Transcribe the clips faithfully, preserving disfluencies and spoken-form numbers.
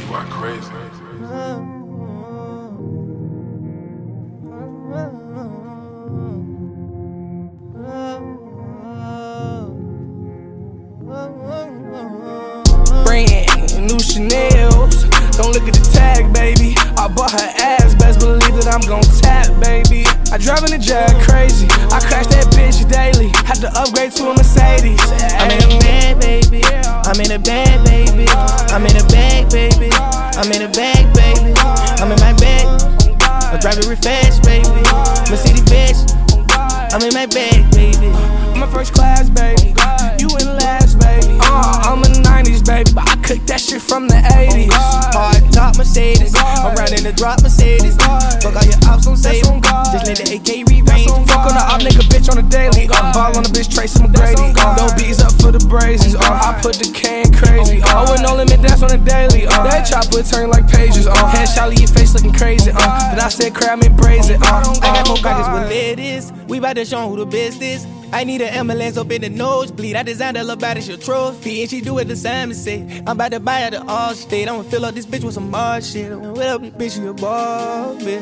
Going crazy. Brand new Chanel's. Don't look at the tag, baby. I bought her ass, best believe that I'm gon' tap, baby. I drive in the Jag crazy. I crash that bitch daily. Had to upgrade to a Mercedes. I'm in a bag, baby. I'm in a bag, baby. I'm in a bag, baby. I'm in a bag, baby. I'm in my bag. I drive it real fast, baby. Mercedes bitch. I'm in my bag, baby. I'm a first class, baby. You in last, baby. Uh, I'm a nineties, baby, but I cooked that shit from the eighties. Hard top Mercedes. I'm riding the drop Mercedes. Fuck all your ops, don't save them. Just let the A K re-range. Fuck on the op nigga bitch on the daily. Uh, ball on the bitch, Tracy McGrady. Uh, no beats up for the brazies. Uh, I put the can crazy. Uh, with no limit, that's on the daily. Uh, that chopper turn like pages. Uh, headshot leave your face looking crazy. Uh, then I said crab me braze it. Uh, I got more pockets with ladies. We bout to show who the best is. I need an ambulance up in the nosebleed. I designed a little body, she a trophy, and she do it the same as say. I'm about to buy her the Allstate. I'ma fill up this bitch with some more shit. What up, bitch, you a ball, bitch?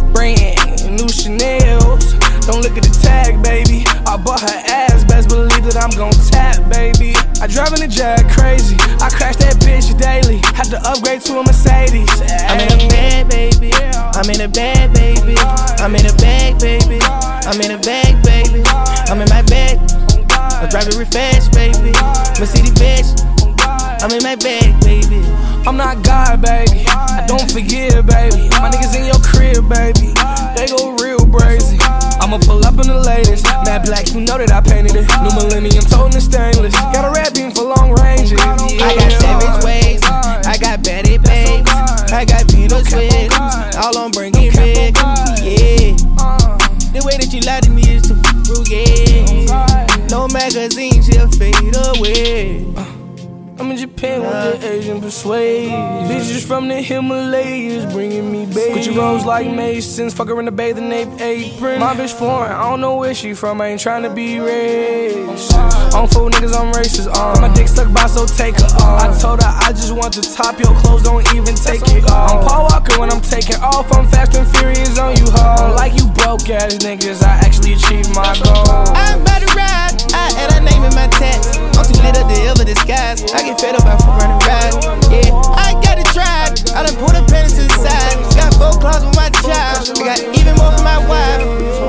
Brand new Chanel's. Don't look at the tag, baby. I bought her ass, best believe that I'm gon' tap, baby. I drive in the Jag crazy. I crash that bitch daily. Had to upgrade to a Mercedes. I'm in a bag, baby. I'm in a bag, baby. I'm in a bag, baby. I'm in a bag, baby. I'm in my bag. I drive it real fast, baby. Mercedes bitch. I'm in my bag, baby. I'm not God, baby. I don't forgive, baby. My niggas in your crib, baby. They go real brazy. I'ma pull up in the latest. Matte black, you know that I painted it. New millennium, toting the stainless. Got a red beam for long ranges. I got savage ways. I got Betty babes. I got Venus with. All on bringing red. Yeah. The way that you lie to me is too frugal. No magazine, she'll fade away. I'm in Japan with the Asian persuade. Bitches from the Himalayas bringing me babies. Gucci rolls like Masons, fuck her in the bathing ape apron. My bitch foreign, I don't know where she from, I ain't tryna be racist. I don't fool niggas, I'm racist. Uh. My dick stuck by, so take her off. I told her I just want the top, your clothes don't even take it off. I'm Paul Walker when I'm taking off, I'm fast and furious on you, ho. Like you broke ass niggas, I actually achieved my goal. I'm about to ride, I add her name in my text. I'm too lit up to ever disguise. I get fed up by four running ride. Yeah, I got it tried. I done pulled a pen to the side. Got four claws with my child. I got even more for my wife.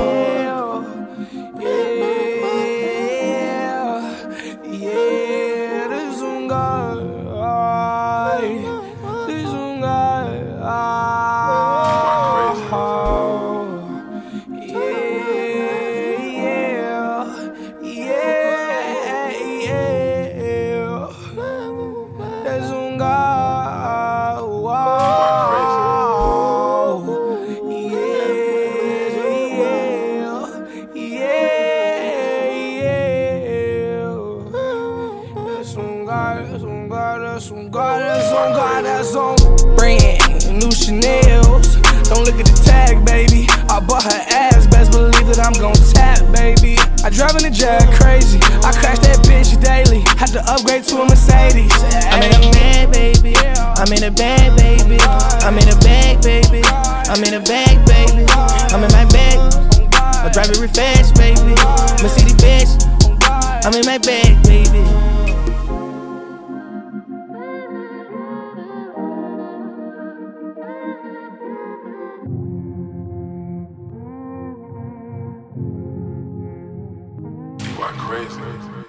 Yeah, yeah, this one guy. This one guy. Brand new Chanel's. Don't look at the tag, baby. I bought her ass, best believe that I'm gon' tap, baby. I drive in the Jag crazy. I crash that bitch daily. Had to upgrade to a Mercedes. I'm in a bag, baby. I'm in a bag, baby. I'm in a bag, baby. I'm in a bag, baby. I'm in my bag. I drive it real fast, baby. Mercedes bitch. I'm in my bag, baby. Going crazy.